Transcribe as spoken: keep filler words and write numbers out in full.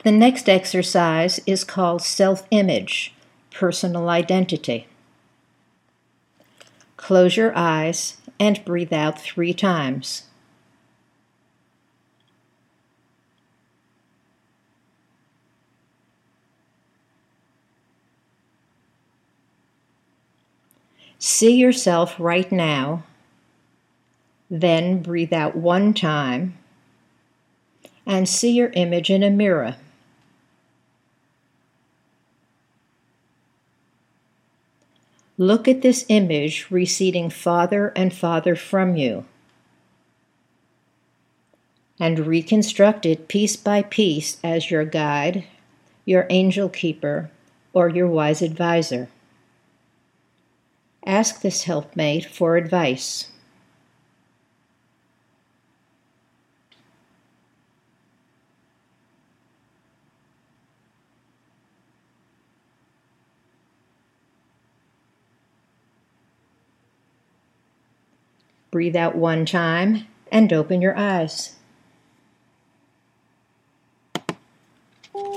The next exercise is called self-image, personal identity. Close your eyes and breathe out three times. See yourself right now, then breathe out one time, and see your image in a mirror. Look at this image receding farther and farther from you, and reconstruct it piece by piece as your guide, your angel keeper, or your wise advisor. Ask this helpmate for advice. Breathe out one time and open your eyes.